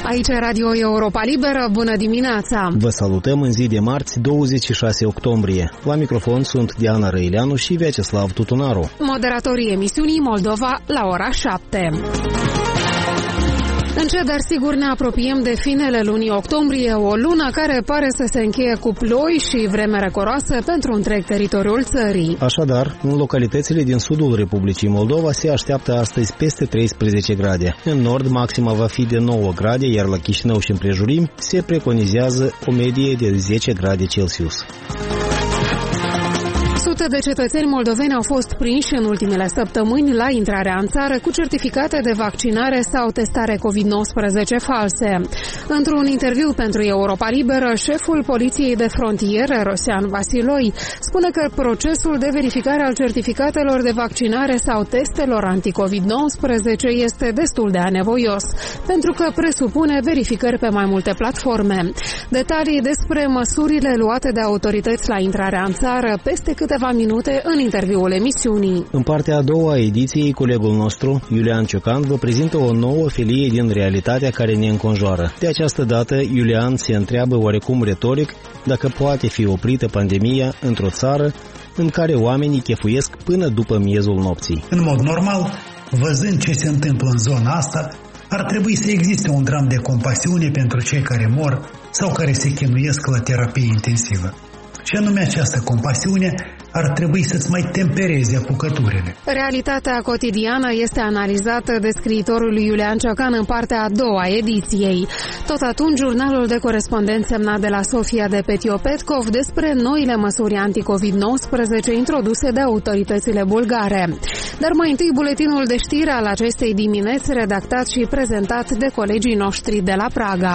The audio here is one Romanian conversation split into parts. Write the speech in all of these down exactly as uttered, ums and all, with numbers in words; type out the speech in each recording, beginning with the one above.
Aici e Radio Europa Liberă, bună dimineața! Vă salutăm în zi de marți, douăzeci și șase octombrie. La microfon sunt Diana Răileanu și Vyacheslav Tutunaru. Moderatorii emisiunii Moldova la ora șapte. Încet, dar sigur ne apropiem de finele lunii octombrie, o lună care pare să se încheie cu ploi și vreme răcoroasă pentru întreg teritoriul țării. Așadar, în localitățile din sudul Republicii Moldova se așteaptă astăzi peste treisprezece grade. În nord, maxima va fi de nouă grade, iar la Chișinău și împrejurimi se preconizează o medie de zece grade Celsius. Sute de cetățeni moldoveni au fost prinși în ultimele săptămâni la intrarea în țară cu certificate de vaccinare sau testare covid nouăsprezece false. Într-un interviu pentru Europa Liberă, șeful Poliției de Frontieră, Rosean Vasiloi, spune că procesul de verificare al certificatelor de vaccinare sau testelor anti-covid nouăsprezece este destul de anevoios, pentru că presupune verificări pe mai multe platforme. Detalii despre măsurile luate de autorități la intrarea în țară peste câteva minute în interviul emisiunii. În partea a doua a ediției, colegul nostru, Iulian Ciocan, vă prezintă o nouă felie din realitatea care ne înconjoară. De această dată, Iulian se întreabă oarecum retoric dacă poate fi oprită pandemia într-o țară în care oamenii chefuiesc până după miezul nopții. În mod normal, văzând ce se întâmplă în zona asta, ar trebui să existe un gram de compasiune pentru cei care mor sau care se chinuiesc la terapie intensivă. Și anume această compasiune ar trebui să-ți mai tempereze apucăturile. Realitatea cotidiană este analizată de scriitorul Iulian Ciocan în partea a doua ediției. Tot atunci, jurnalul de corespondent semnat de la Sofia de Petiopetkov despre noile măsuri anti-covid nouăsprezece introduse de autoritățile bulgare. Dar mai întâi buletinul de știri al acestei dimineți, redactat și prezentat de colegii noștri de la Praga.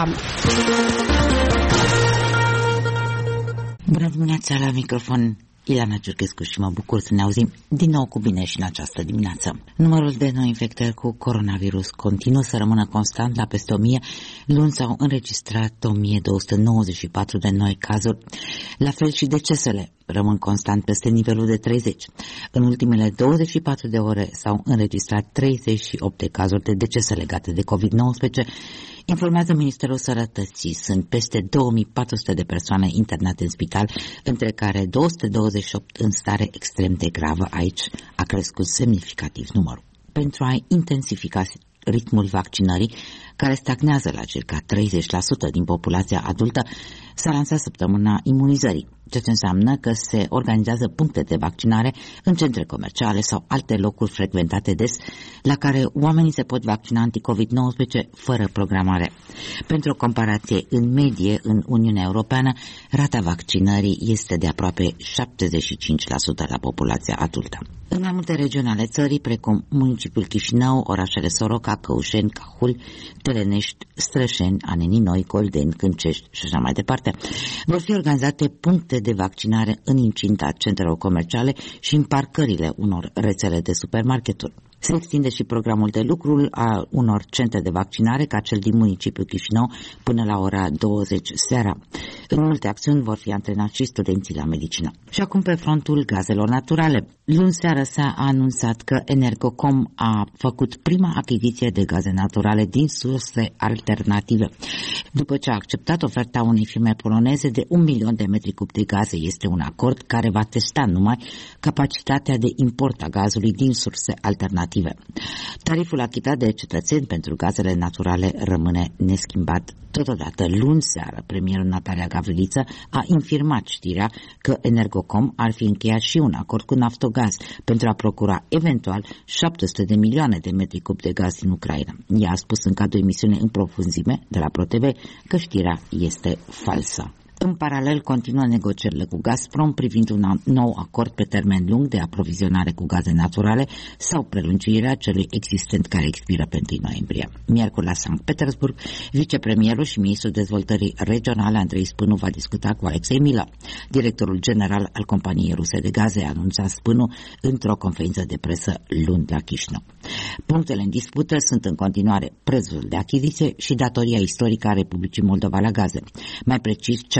Bună dimineața, la microfon Ilana Ciurchescu și mă bucur să ne auzim din nou cu bine și în această dimineață. Numărul de noi infectări cu coronavirus continuă să rămână constant la peste o mie. Luni s-au înregistrat o mie două sute nouăzeci și patru de noi cazuri, la fel și decesele rămân constant peste nivelul de treizeci. În ultimele douăzeci și patru de ore s-au înregistrat treizeci și opt de cazuri de decese legate de covid nouăsprezece, informează Ministerul Sănătății. Sunt peste două mii patru sute de persoane internate în spital, între care două sute douăzeci și opt în stare extrem de gravă. Aici a crescut semnificativ numărul. Pentru a intensifica ritmul vaccinării, care stagnează la circa treizeci la sută din populația adultă, s-a lansat săptămâna imunizării, ceea ce înseamnă că se organizează puncte de vaccinare în centre comerciale sau alte locuri frecventate des, la care oamenii se pot vaccina anti-covid nouăsprezece fără programare. Pentru o comparație, în medie, în Uniunea Europeană, rata vaccinării este de aproape șaptezeci și cinci la sută la populația adultă. În mai multe regiuni ale țării, precum municipiul Chișinău, orașele Soroca, Căușeni, Cahul, Telenești, Strășeni, Anenii Noi, Goldeni, Câncești și așa mai departe, vor fi organizate puncte de vaccinare în incinta centrelor comerciale și în parcările unor rețele de supermarketuri. Se extinde și programul de lucru a unor centre de vaccinare, ca cel din municipiul Chișinău, până la ora douăzeci seara. În multe acțiuni vor fi antrenați și studenții la medicină. Și acum pe frontul gazelor naturale. Luni seara s-a anunțat că Energocom a făcut prima achiziție de gaze naturale din surse alternative. După ce a acceptat oferta unei firme poloneze de un milion de metri cub de gaze, este un acord care va testa numai capacitatea de import a gazului din surse alternative. Tariful achitat de cetățeni pentru gazele naturale rămâne neschimbat. Totodată, luni seară, premierul Natalia Gavriliță a infirmat știrea că Energocom ar fi încheiat și un acord cu Naftogaz pentru a procura eventual șapte sute de milioane de metri cub de gaz din Ucraina. Ea a spus în cadrul emisiunii În profunzime de la ProTV că știrea este falsă. În paralel, continuă negocierile cu Gazprom privind un nou acord pe termen lung de aprovizionare cu gaze naturale sau prelungirea celui existent care expiră pe întâi noiembrie. Miercuri la Sankt Petersburg, vicepremierul și ministrul dezvoltării regionale Andrei Spânu va discuta cu Alexei Mila. Directorul general al companiei ruse de gaze a anunțat Spânu într-o conferință de presă luni la Chișinău. Punctele în dispută sunt în continuare prețul de achiziție și datoria istorică a Republicii Moldova la gaze, mai precis cea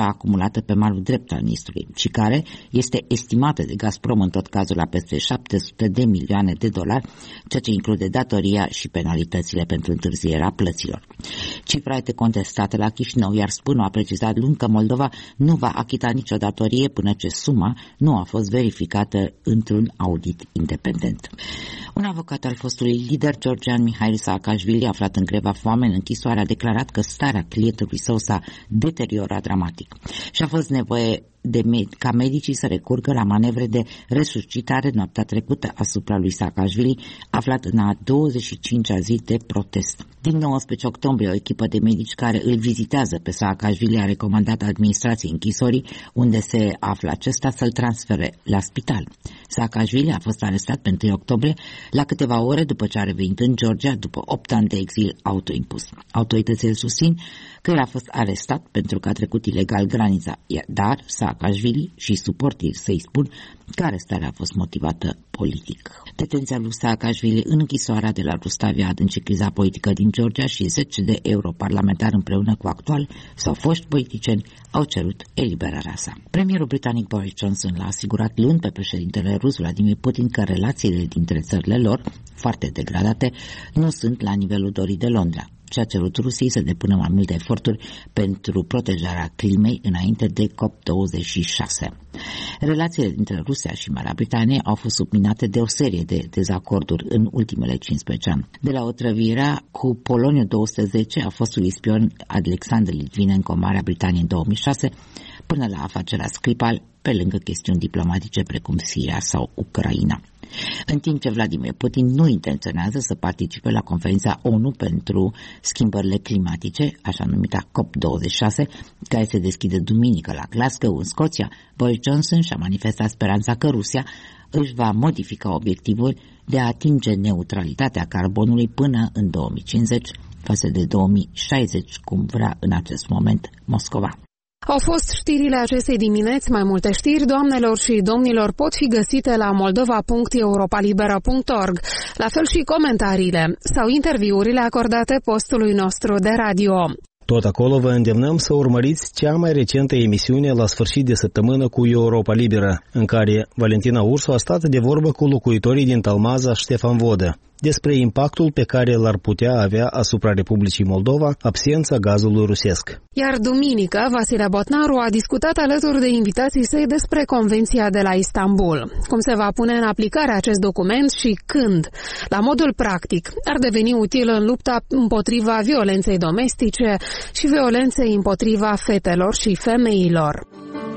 acumulată pe malul drept al Nistrului și care este estimată de Gazprom în tot cazul la peste șapte sute de milioane de dolari, ceea ce include datoria și penalitățile pentru întârzierea plăților. Cifra este contestată la Chișinău, iar Spânu a precizat luni că Moldova nu va achita nicio datorie până ce suma nu a fost verificată într-un audit independent. Un avocat al fostului lider georgian Mihail Saakashvili, aflat în greva foame în închisoare, a declarat că starea clientului său s-a deteriorat dramatic și a fost nevoie de med- ca medicii să recurgă la manevre de resuscitare noaptea trecută asupra lui Saakashvili, aflat în a douăzeci și cincea zi de protest. Din nouăsprezece octombrie, o echipă de medici care îl vizitează pe Saakashvili a recomandat administrației închisorii, unde se află acesta, să-l transfere la spital. Saakashvili a fost arestat pe întâi octombrie, la câteva ore după ce a revenit în Georgia, după opt ani de exil autoimpus. Autoritățile susțin că el a fost arestat pentru că a trecut ilegal granița, dar Saakashvili și suportii să-i spun că arestarea a fost motivată politic. Detenția lui Saakashvili în închisoarea de la Rustavia a adâncit criza politică din Georgia și zece de europarlamentari împreună cu actuali sau foști politicieni au cerut eliberarea sa. Premierul britanic Boris Johnson l-a asigurat luni pe președintele rus Vladimir Putin că relațiile dintre țările lor, foarte degradate, nu sunt la nivelul dorit de Londra, și a cerut Rusiei să depună mai multe eforturi pentru protejarea climei înainte de COP douăzeci și șase. Relațiile dintre Rusia și Marea Britanie au fost subminate de o serie de dezacorduri în ultimele cincisprezece ani. De la otrăvirea cu Poloniu două sute zece a fostului spion Alexander Litvinenko în Marea Britanie în două mii șase, până la afacerea Skripal, pe lângă chestiuni diplomatice precum Siria sau Ucraina. În timp ce Vladimir Putin nu intenționează să participe la conferința ONU pentru schimbările climatice, așa numita COP douăzeci și șase, care se deschide duminică la Glasgow, în Scoția, Boris Johnson și-a manifestat speranța că Rusia își va modifica obiectivul de a atinge neutralitatea carbonului până în două mii cincizeci, față de două mii șaizeci, cum vrea în acest moment Moscova. Au fost știrile acestei dimineți. Mai multe știri, doamnelor și domnilor, pot fi găsite la moldova punct europalibera punct org, la fel și comentariile sau interviurile acordate postului nostru de radio. Tot acolo vă îndemnăm să urmăriți cea mai recentă emisiune la sfârșit de săptămână cu Europa Liberă, în care Valentina Ursu a stat de vorbă cu locuitorii din Talmaza Ștefan Vodă despre impactul pe care l-ar putea avea asupra Republicii Moldova absența gazului rusesc. Iar duminică, Vasile Botnaru a discutat alături de invitații săi despre Convenția de la Istanbul. Cum se va pune în aplicare acest document și când, la modul practic, ar deveni util în lupta împotriva violenței domestice și violenței împotriva fetelor și femeilor.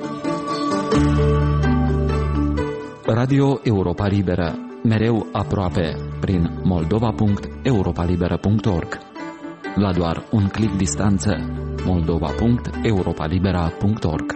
Radio Europa Liberă, mereu aproape, prin moldova punct europalibera punct org. La doar un clic distanță, moldova punct europalibera punct org.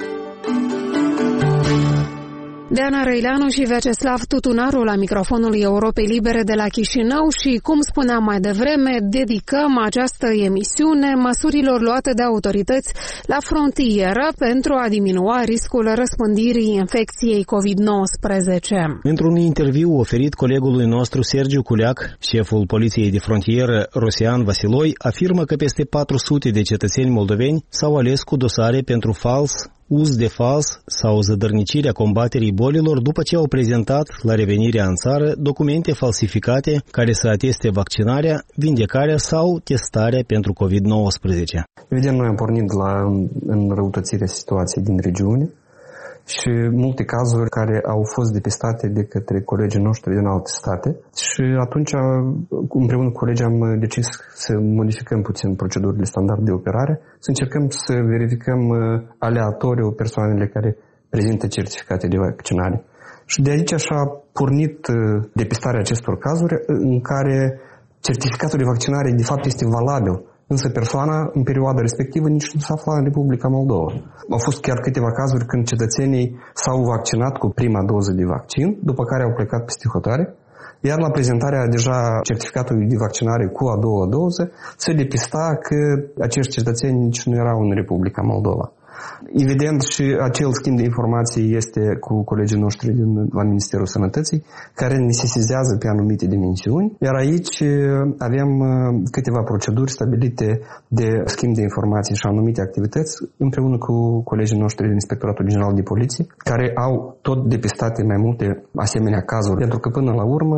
Deana Răileanu și Vyacheslav Tutunaru la microfonul Europei Libere de la Chișinău și, cum spuneam mai devreme, dedicăm această emisiune măsurilor luate de autorități la frontieră pentru a diminua riscul răspândirii infecției covid nouăsprezece. Într-un interviu oferit colegului nostru Sergiu Culeac, șeful Poliției de Frontieră Rosian Vasiloi afirmă că peste patru sute de cetățeni moldoveni s-au ales cu dosare pentru fals, uz de fals sau zădărnicirea combaterii bolilor după ce au prezentat la revenirea în țară documente falsificate care să ateste vaccinarea, vindecarea sau testarea pentru covid nouăsprezece. Evident, noi am pornit la înrăutățirea situației din regiune și multe cazuri care au fost depistate de către colegii noștri din alte state și atunci împreună cu colegii am decis să modificăm puțin procedurile standard de operare, să încercăm să verificăm aleatoriu persoanele care prezintă certificate de vaccinare. Și de aici așa a pornit depistarea acestor cazuri în care certificatul de vaccinare de fapt este valabil, însă persoana în perioada respectivă nici nu s-a aflat în Republica Moldova. Au fost chiar câteva cazuri când cetățenii s-au vaccinat cu prima doză de vaccin, după care au plecat peste hotare, iar la prezentarea deja certificatului de vaccinare cu a doua doză se depista că acești cetățeni nici nu erau în Republica Moldova. Evident, și acel schimb de informații este cu colegii noștri din, la Ministerul Sănătății, care ne sesizează pe anumite dimensiuni, iar aici avem câteva proceduri stabilite de schimb de informații și anumite activități împreună cu colegii noștri din Inspectoratul General de Poliție, care au tot depistate mai multe asemenea cazuri, pentru că până la urmă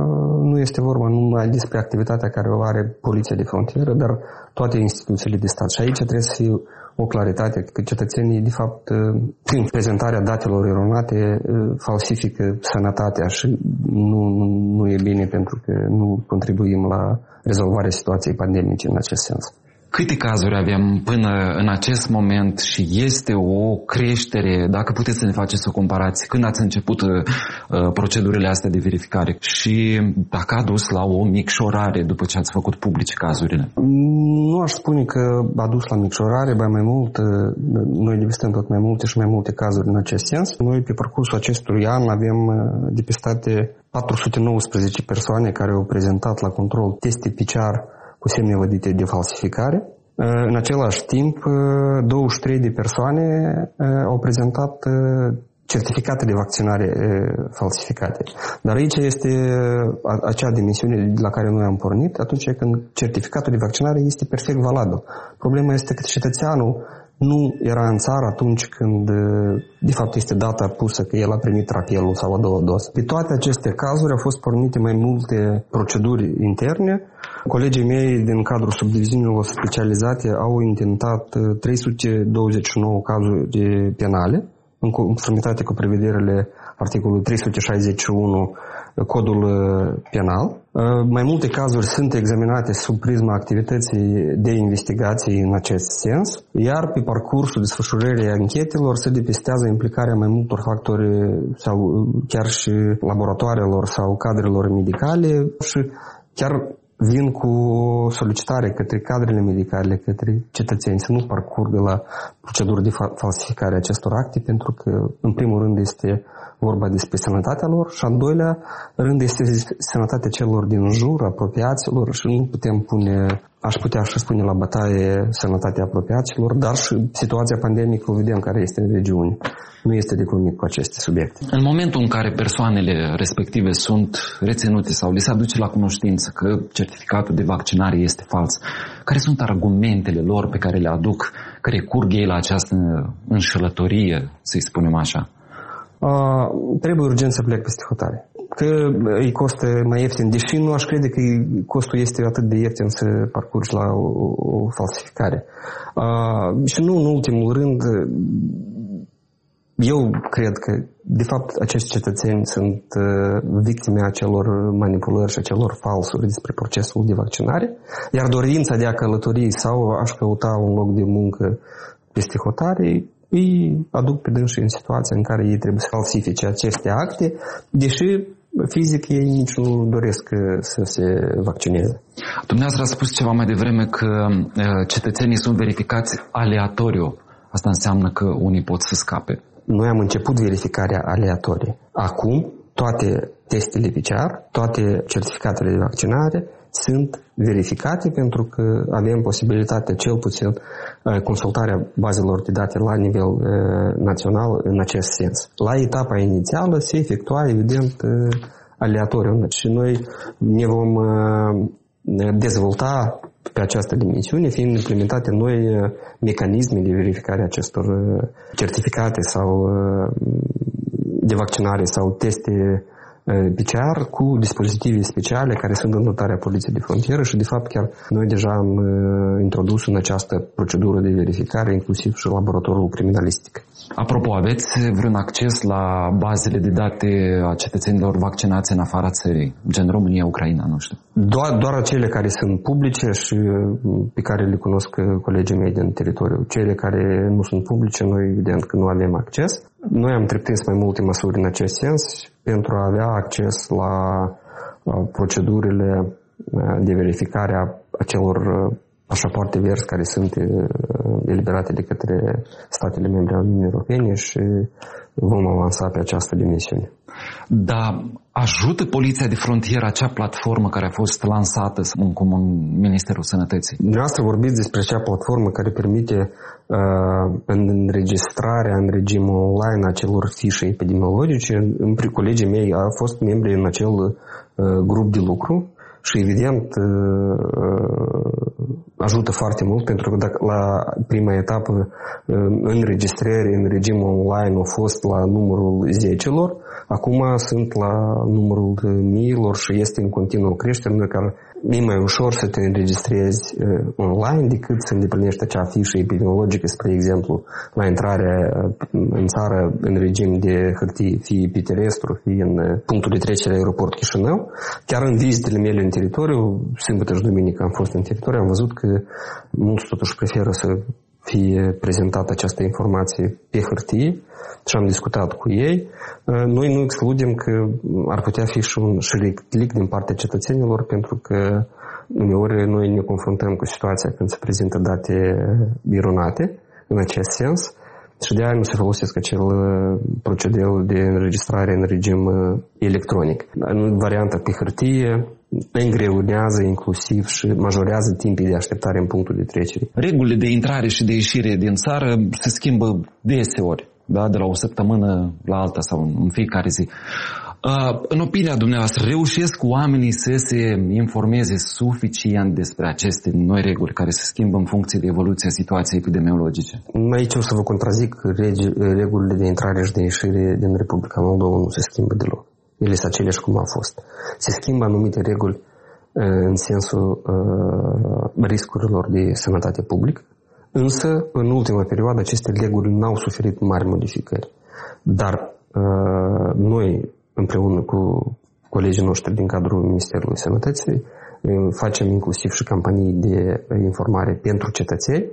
nu este vorba numai despre activitatea care o are Poliția de Frontieră, dar toate instituțiile de stat. Și aici trebuie să fie o claritate că cetățenii, de fapt, prin prezentarea datelor eronate, falsifică sănătatea și nu, nu e bine, pentru că nu contribuim la rezolvarea situației pandemice în acest sens. Câte cazuri avem până în acest moment și este o creștere, dacă puteți să ne faceți o comparație, când ați început uh, procedurile astea de verificare și dacă a dus la o micșorare după ce ați făcut publice cazurile? Nu aș spune că a dus la micșorare, ba mai mult, noi depistăm tot mai multe și mai multe cazuri în acest sens. Noi pe parcursul acestui an avem depistate patru sute nouăsprezece persoane care au prezentat la control teste P C R cu semne vădite de falsificare. În același timp, douăzeci și trei de persoane au prezentat certificate de vaccinare falsificate. Dar aici este acea dimensiune la care noi am pornit atunci când certificatul de vaccinare este perfect valabil. Problema este că cetățeanul nu era în țară atunci când, de fapt, este data pusă că el a primit rapelul sau a doua doză. Pe toate aceste cazuri au fost pornite mai multe proceduri interne. Colegii mei din cadrul subdiviziunilor specializate au intentat trei sute douăzeci și nouă cazuri penale, în conformitate cu prevederile articolului trei sute șaizeci și unu Codul Penal. Mai multe cazuri sunt examinate sub prisma activității de investigație în acest sens, iar pe parcursul desfășurării anchetelor se depistează implicarea mai multor factori sau chiar și laboratoarelor sau cadrelor medicale și chiar vin cu solicitare către cadrele medicale, către cetățeni să nu parcurgă la proceduri de falsificare acestor acte, pentru că, în primul rând, este vorba despre sănătatea lor și, în doilea rând, este sănătatea celor din jur, apropiaților și nu putem pune, aș putea și spune la bătaie sănătatea apropiaților, dar și situația pandemică o vedem care este în regiune. Nu este de glumit cu aceste subiecte. În momentul în care persoanele respective sunt reținute sau li se aduce la cunoștință că certificatul de vaccinare este fals, care sunt argumentele lor pe care le aduc, că recurg ei la această înșelătorie, să-i spunem așa? Uh, trebuie urgent să plec peste hotare. Că îi costă mai ieftin, deși nu aș crede că costul este atât de ieftin să parcurgi la o, o falsificare. Uh, și nu în ultimul rând, eu cred că, de fapt, acești cetățeni sunt uh, victime acelor manipulări și acelor falsuri despre procesul de vaccinare, iar dorința de a călători sau aș căuta un loc de muncă peste hotare îi aduc pe dânsii în situația în care ei trebuie să falsifice aceste acte, deși fizic ei nici nu doresc să se vaccineze. Dumneavoastră a spus ceva mai devreme că cetățenii sunt verificați aleatoriu. Asta înseamnă că unii pot să scape. Noi am început verificarea aleatorie. Acum, toate testele P C R, toate certificatele de vaccinare sunt verificate pentru că avem posibilitatea, cel puțin, consultarea bazelor de date la nivel uh, național în acest sens. La etapa inițială se efectua, evident, uh, aleatoriu. Și noi ne vom uh, dezvolta pe această dimensiune, fiind implementate noi uh, mecanisme de verificare acestor uh, certificate sau uh, de vaccinare sau teste P C R cu dispozitive speciale care sunt în dotarea Poliției de Frontieră și, de fapt, chiar noi deja am introdus în această procedură de verificare inclusiv și laboratorul criminalistic. Apropo, aveți vreun acces la bazele de date a cetățenilor vaccinați în afara țării, gen România, Ucraina, nu știu? Doar, doar cele care sunt publice și pe care le cunosc colegii mei din teritoriu. Cele care nu sunt publice, noi evident că nu avem acces. Noi am întreprins mai multe măsuri în acest sens pentru a avea acces la procedurile de verificare a acelor pașapoarte verzi care sunt eliberate de către statele membre ale Uniunii Europene și vom avansa pe această dimensiune. Da, ajută Poliția de Frontieră, acea platformă care a fost lansată în comun Ministerul Sănătății? Dumneavoastră vorbiți despre acea platformă care permite uh, înregistrarea în regim online a celor fișe epidemiologice. Colegii mei au fost membri în acel uh, grup de lucru și evident ajută foarte mult, pentru că dacă la prima etapă înregistrări în regim online au fost la numărul zecelor, acum sunt la numărul miilor și este în continuă creștere. Noi care e mai ușor să te înregistrezi online decât să îndeplinești acea fișă epidemiologică, spre exemplu, la intrarea în țară în regim de hârtie, fie pe terestru, fie în punctul de trecere aeroport Chișinău. Chiar în vizitele mele în teritoriu, sâmbătă și duminică am fost în teritoriu, am văzut că mulți totuși preferă să fie prezentată această informație pe hârtie și am discutat cu ei. Noi nu excludem că ar putea fi și un șericlic din partea cetățenilor, pentru că uneori noi ne confruntăm cu situația când se prezintă date eronate în acest sens și de aia nu se folosesc acel procedeu de înregistrare în regim electronic. În varianta pe hârtie îngreunează inclusiv și majorează timpii de așteptare în punctul de trecere. Regulile de intrare și de ieșire din țară se schimbă deseori, da? De la o săptămână la alta sau în fiecare zi. În opinia dumneavoastră, reușesc oamenii să se informeze suficient despre aceste noi reguli care se schimbă în funcție de evoluția situației epidemiologice? Aici o să vă contrazic, regulile de intrare și de ieșire din Republica Moldova nu se schimbă deloc. Ele sunt aceleași cum au fost. Se schimbă anumite reguli în sensul uh, riscurilor de sănătate publică, însă în ultima perioadă aceste reguli n-au suferit mari modificări. Dar uh, noi, împreună cu colegii noștri din cadrul Ministerului Sănătății, facem inclusiv și campanii de informare pentru cetățeni.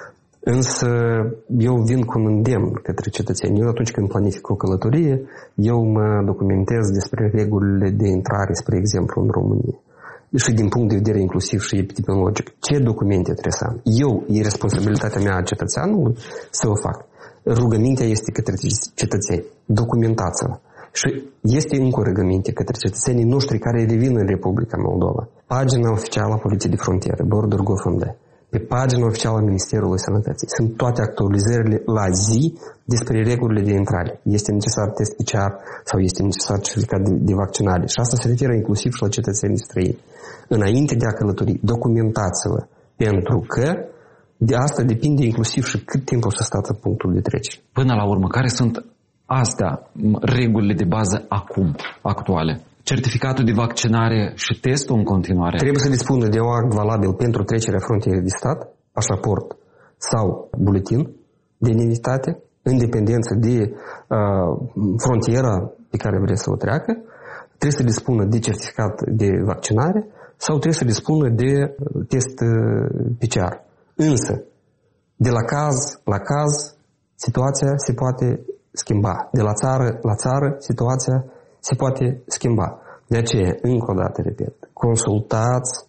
Însă eu vin cu un îndemn către cetățeni. Eu atunci când planific o călătorie, eu mă documentez despre regulile de intrare, spre exemplu, în România. Și din punct de vedere inclusiv și epidemiologic. Ce documente trebuie să am? Eu, e responsabilitatea mea a cetățeanului să o fac. Rugămintea este către cetățeni. Documentați-vă. Și este încă o rugăminte către cetățenii noștri care revin în Republica Moldova. Pagina oficială a Poliției de Frontieră, border punct gov punct m d. Pe pagina oficială a Ministerului Sănătății sunt toate actualizările la zi despre regulile de intrare. Este necesar test P C R sau este necesar certificat de, de vaccinare. Și asta se referă inclusiv și la cetățenii străini. Înainte de a călători, documentați-vă, pentru că de asta depinde inclusiv și cât timp o să stați în punctul de trecere. Până la urmă, care sunt astea regulile de bază acum, actuale? Certificatul de vaccinare și testul în continuare? Trebuie să dispună de un act valabil pentru trecerea frontierei de stat, pașaport sau buletin de identitate, în dependență de uh, frontiera pe care vreți să o treacă. Trebuie să dispună de certificat de vaccinare sau trebuie să dispună de test P C R. Însă, de la caz la caz, situația se poate schimba. De la țară la țară, situația se poate schimba. De aceea, încă o dată, repet, consultați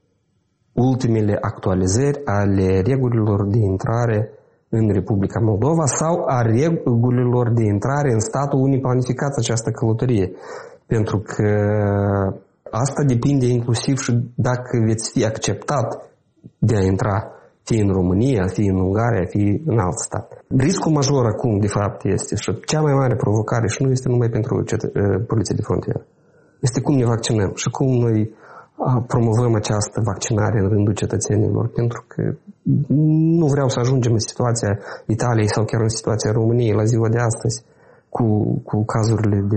ultimele actualizări ale regulilor de intrare în Republica Moldova sau a regulilor de intrare în statul unde planificați această călătorie. Pentru că asta depinde inclusiv și dacă veți fi acceptat de a intra fie în România, fie în Ungaria, fie în alt stat. Riscul major acum, de fapt, este și cea mai mare provocare și nu este numai pentru cetă- Poliția de Frontieră. Este cum ne vaccinăm și cum noi promovăm această vaccinare în rândul cetățenilor, pentru că nu vreau să ajungem în situația Italiei sau chiar în situația României la ziua de astăzi cu, cu cazurile de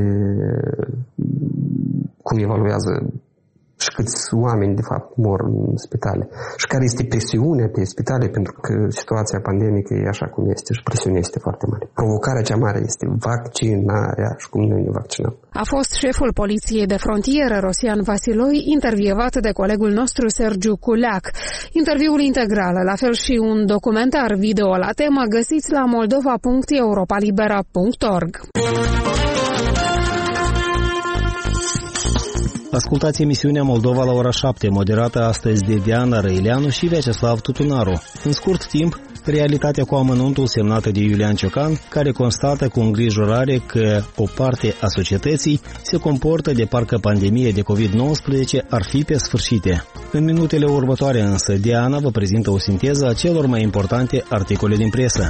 cum evaluează și câți oameni, de fapt, mor în spitale. Și care este presiunea pe spitale, pentru că situația pandemică e așa cum este și presiunea este foarte mare. Provocarea cea mare este vaccinarea și cum noi ne vaccinăm. A fost șeful Poliției de Frontieră, Rosian Vasiloi, intervievat de colegul nostru Sergiu Culeac. Interviul integral, la fel și un documentar video la temă, găsiți la moldova punct europalibera punct org. Ascultați emisiunea Moldova la ora șapte, moderată astăzi de Diana Răileanu și Vyacheslav Tutunaru. În scurt timp, realitatea cu amănuntul semnată de Iulian Ciocan, care constată cu îngrijorare că o parte a societății se comportă de parcă pandemia de covid nouăsprezece ar fi pe sfârșite. În minutele următoare însă, Diana vă prezintă o sinteză a celor mai importante articole din presă.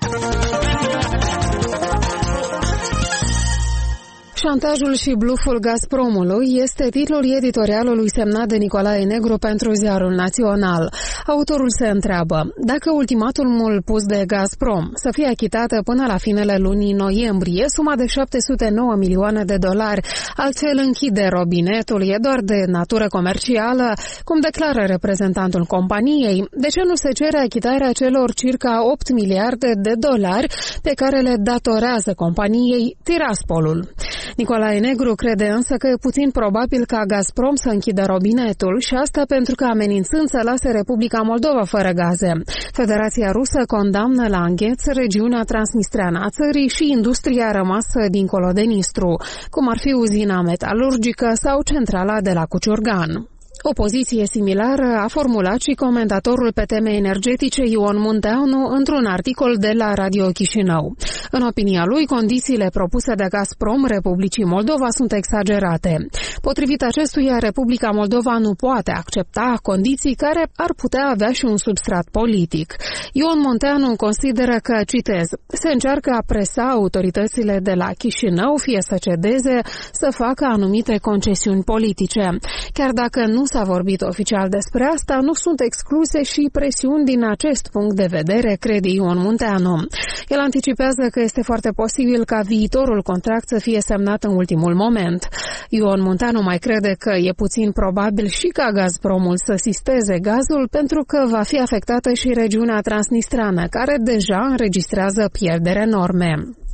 Șantajul și bluful Gazpromului este titlul editorialului semnat de Nicolae Negru pentru Ziarul Național. Autorul se întreabă dacă ultimatumul pus de Gazprom să fie achitată până la finele lunii noiembrie, suma de șapte sute nouă milioane de dolari, altfel închide robinetul, e doar de natură comercială, cum declară reprezentantul companiei. De ce nu se cere achitarea celor circa opt miliarde de dolari pe care le datorează companiei Tiraspolul? Nicolae Negru crede însă că e puțin probabil ca Gazprom să închidă robinetul și asta pentru că amenințând să lase Republica Moldova fără gaze. Federația Rusă condamnă la îngheț regiunea transnistreană a țării și industria rămasă dincolo de Nistru, cum ar fi uzina metalurgică sau centrala de la Cuciurgan. O poziție similară a formulat și comentatorul pe teme energetice Ion Munteanu într-un articol de la Radio Chișinău. În opinia lui, condițiile propuse de Gazprom Republicii Moldova sunt exagerate. Potrivit acestuia, Republica Moldova nu poate accepta condiții care ar putea avea și un substrat politic. Ion Munteanu consideră că, citez, se încearcă a presa autoritățile de la Chișinău fie să cedeze, să facă anumite concesiuni politice. Chiar dacă nu s-a vorbit oficial despre asta, nu sunt excluse și presiuni din acest punct de vedere, crede Ion Munteanu. El anticipează că este foarte posibil ca viitorul contract să fie semnat în ultimul moment. Ion Munteanu mai crede că e puțin probabil și ca Gazpromul să sisteze gazul pentru că va fi afectată și regiunea transnistreană, care deja înregistrează pierderi enorme.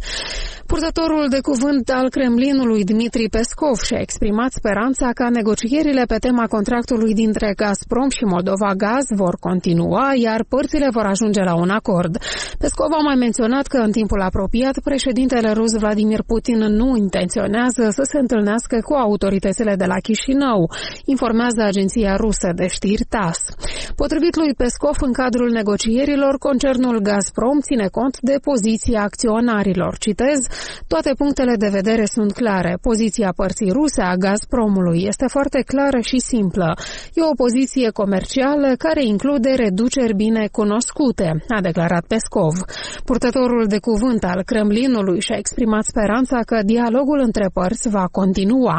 Purtătorul de cuvânt al Kremlinului, Dmitri Peskov, și-a exprimat speranța ca negocierile pe tema contractului dintre Gazprom și Moldova Gaz vor continua, iar părțile vor ajunge la un acord. Peskov a mai menționat că în timpul apropiat președintele rus Vladimir Putin nu intenționează să se întâlnească cu autoritățile de la Chișinău, informează agenția rusă de știri T A S. Potrivit lui Peskov, în cadrul negocierilor, concernul Gazprom ține cont de poziția acționarilor. Citez, toate punctele de vedere sunt clare. Poziția părții ruse a Gazpromului este foarte clară și simplă. E o poziție comercială care include reduceri bine cunoscute, a declarat Peskov. Purtătorul de cuvânt al Kremlinului și-a exprimat speranța că dialogul între părți va continua.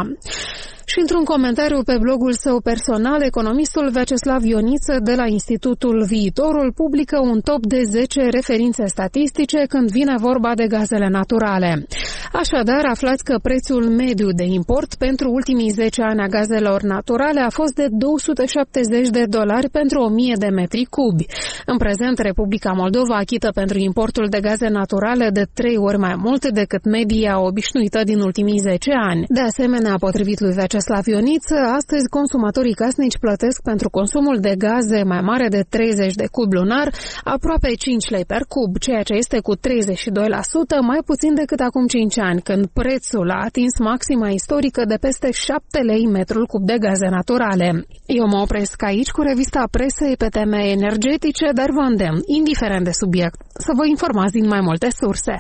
Și într-un comentariu pe blogul său personal, economistul Vyacheslav Ioniță de la Institutul Viitorul publică un top de zece referințe statistice când vine vorba de gazele naturale. Așadar, aflați că prețul mediu de import pentru ultimii zece ani a gazelor naturale a fost de două sute șaptezeci de dolari pentru o mie de metri cubi. În prezent, Republica Moldova achită pentru importul de gaze naturale de trei ori mai mult decât media obișnuită din ultimii zece ani. De asemenea, potrivit lui Vyacheslav Ioniță, astăzi consumatorii casnici plătesc pentru consumul de gaze mai mare de treizeci de cubi lunar aproape cinci lei per cub, ceea ce este cu treizeci și doi la sută mai puțin decât acum cinci ani, când prețul a atins maxima istorică de peste șapte lei metrul cub de gaze naturale. Eu mă opresc aici cu revista presei pe teme energetice, dar vă îndemn, indiferent de subiect, să vă informați din mai multe surse.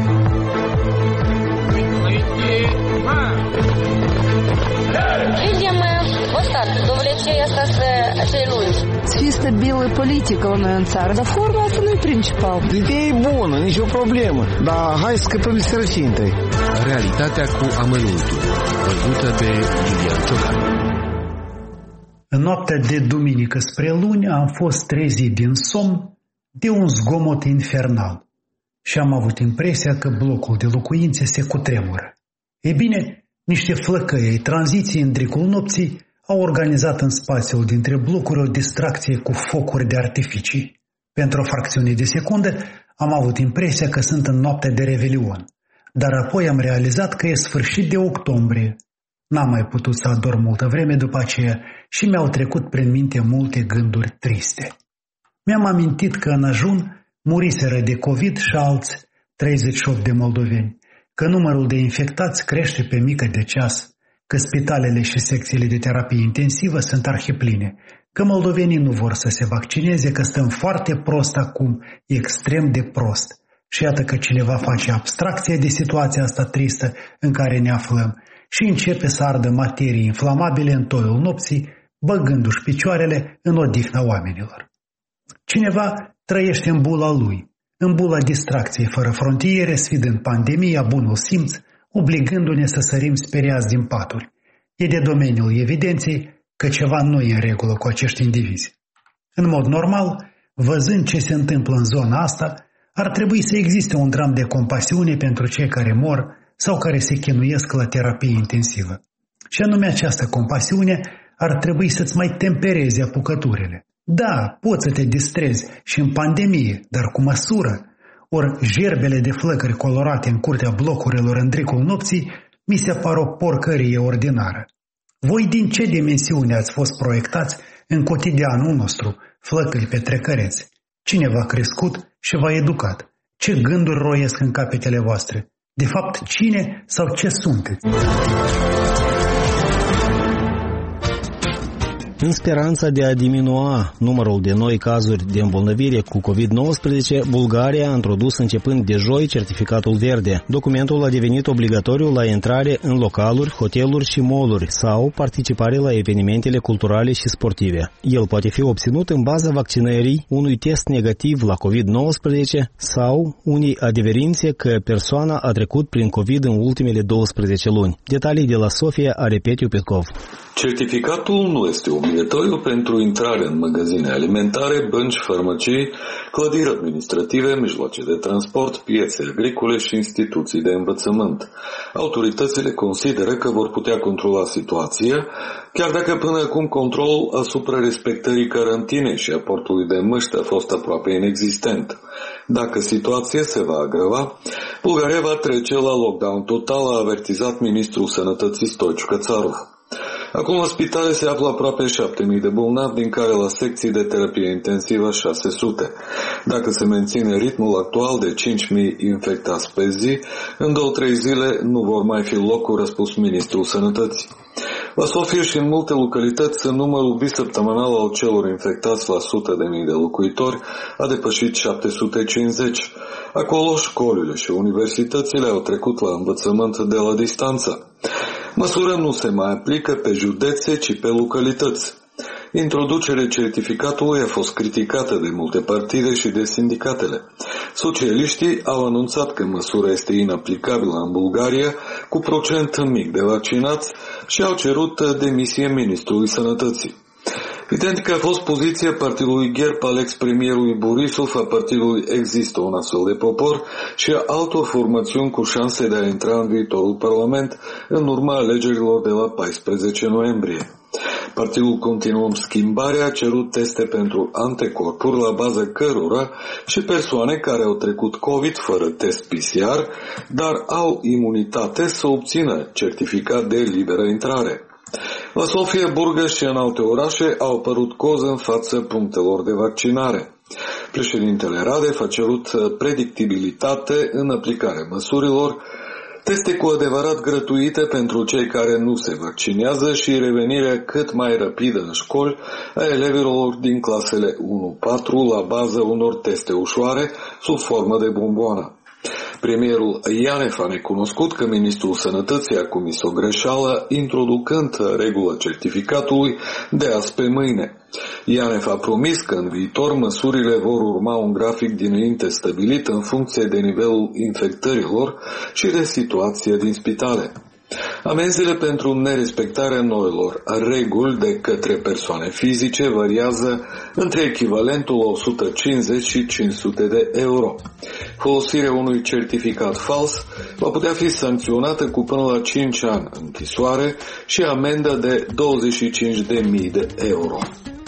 Видим мы вот так, довлечение остаться целует. Чисто белая политика у ЦАР. Да форма это ну и принципал. Ideea e bună, nicio problemă, dar hai să scăpăm de sărăcie întâi. Realitatea cu amănuntul, văzută de Iulian Ciocan. În noaptea de duminică spre luni am fost trezit din somn de un zgomot infernal și am avut impresia că blocul de locuințe se cutremură. Ei bine, niște flăcăi ai tranziției în dricul nopții au organizat în spațiul dintre blocuri o distracție cu focuri de artificii. Pentru o fracțiune de secundă am avut impresia că sunt în noaptea de Revelion, dar apoi am realizat că e sfârșit de octombrie. N-am mai putut să adorm multă vreme după aceea și mi-au trecut prin minte multe gânduri triste. Mi-am amintit că în ajun muriseră de COVID și alți treizeci și opt de moldoveni, că numărul de infectați crește pe mică de ceas, că spitalele și secțiile de terapie intensivă sunt arhipline, că moldovenii nu vor să se vaccineze, că stăm foarte prost acum, extrem de prost. Și iată că cineva face abstracție de situația asta tristă în care ne aflăm și începe să ardă materii inflamabile în toiul nopții, băgându-și picioarele în odihna oamenilor. Cineva trăiește în bula lui, în bula distracției fără frontiere, sfidând pandemia, bunul simț, obligându-ne să sărim speriați din paturi. E de domeniul evidenței că ceva nu e în regulă cu acești indivizi. În mod normal, văzând ce se întâmplă în zona asta, ar trebui să existe un dram de compasiune pentru cei care mor sau care se chinuiesc la terapie intensivă. Și anume această compasiune ar trebui să-ți mai tempereze apucăturile. Da, poți să te distrezi și în pandemie, dar cu măsură. Ori gerbele de flăcări colorate în curtea blocurilor în dricul nopții mi se par o porcărie ordinară. Voi din ce dimensiune ați fost proiectați în cotidianul nostru, flăcări petrecăreți? Cine v-a crescut și v-a educat? Ce gânduri roiesc în capetele voastre? De fapt, cine sau ce sunteți? În speranța de a diminua numărul de noi cazuri de îmbolnăvire cu covid nouăsprezece, Bulgaria a introdus începând de joi certificatul verde. Documentul a devenit obligatoriu la intrare în localuri, hoteluri și mall-uri sau participare la evenimentele culturale și sportive. El poate fi obținut în baza vaccinării, unui test negativ la covid nouăsprezece sau unei adeverințe că persoana a trecut prin COVID în ultimele douăsprezece luni. Detalii de la Sofia are Petiu Petkov. Certificatul nu este obligatoriu pentru intrare în magazine alimentare, bănci, farmacii, clădiri administrative, mijloace de transport, piețe agricole și instituții de învățământ. Autoritățile consideră că vor putea controla situația, chiar dacă până acum controlul asupra respectării carantinei și aportului de măști a fost aproape inexistent. Dacă situația se va agrava, Bulgaria va trece la lockdown total, a avertizat ministrul Sănătății Stoicu Cățarov. Acum la spitale se află aproape șapte mii de bolnavi, din care la secții de terapie intensivă șase sute. Dacă se menține ritmul actual de cinci mii infectați pe zi, în două-trei zile nu vor mai fi locuri, a spus ministrul Sănătății. La Sofia și în multe localități, numărul bisăptămânal al celor infectați la sute de mii de locuitori a depășit șapte sute cincizeci. Acolo școlile și universitățile au trecut la învățământ de la distanță. Măsura nu se mai aplică pe județe, ci pe localități. Introducerea certificatului a fost criticată de multe partide și de sindicatele. Socialiștii au anunțat că măsura este inaplicabilă în Bulgaria, cu procent mic de vaccinați, și au cerut demisia ministrului Sănătății. Evident că a fost poziția partidului Gherb al ex-premierului Borisov, a partidului Există un astfel de popor și a altor formațiuni cu șanse de a intra în viitorul Parlament în urma alegerilor de la paisprezece noiembrie. Partidul Continuăm Schimbarea a cerut teste pentru anticorpuri, la bază cărora și persoane care au trecut COVID fără test P C R, dar au imunitate, să obțină certificat de liberă intrare. La Sofia, Burgas și în alte orașe au apărut cozi în fața punctelor de vaccinare. Președintele Radev a cerut predictibilitate în aplicarea măsurilor, teste cu adevărat gratuite pentru cei care nu se vaccinează și revenirea cât mai rapidă în școli a elevilor din clasele unu patru la baza unor teste ușoare sub formă de bomboană. Premierul Ianev a necunoscut că ministrul Sănătății a comis o greșeală introducând regula certificatului de azi pe mâine. Ianev a promis că în viitor măsurile vor urma un grafic dinainte stabilit în funcție de nivelul infectărilor și de situația din spitale. Amenzile pentru nerespectarea noilor reguli de către persoane fizice variază între echivalentul o sută cincizeci și cinci sute de euro. Folosirea unui certificat fals va putea fi sancționată cu până la cinci ani închisoare și amendă de douăzeci și cinci de mii de euro.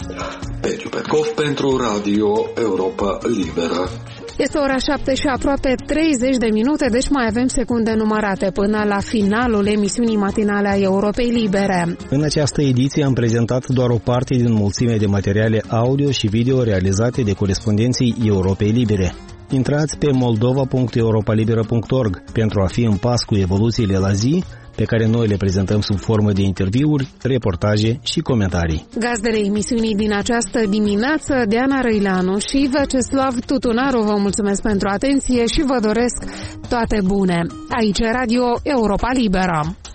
Petiu Petkov pentru Radio Europa Liberă. Este ora șapte și aproape treizeci de minute, deci mai avem secunde numărate până la finalul emisiunii matinale a Europei Libere. În această ediție am prezentat doar o parte din mulțimea de materiale audio și video realizate de corespondenții Europei Libere. Intrați pe moldova punct europalibera punct org pentru a fi în pas cu evoluțiile la zi, pe care noi le prezentăm sub formă de interviuri, reportaje și comentarii. Gazdele emisiunii din această dimineață, Diana Răileanu și Veceslav Tutunaru, vă mulțumesc pentru atenție și vă doresc toate bune. Aici Radio Europa Liberă.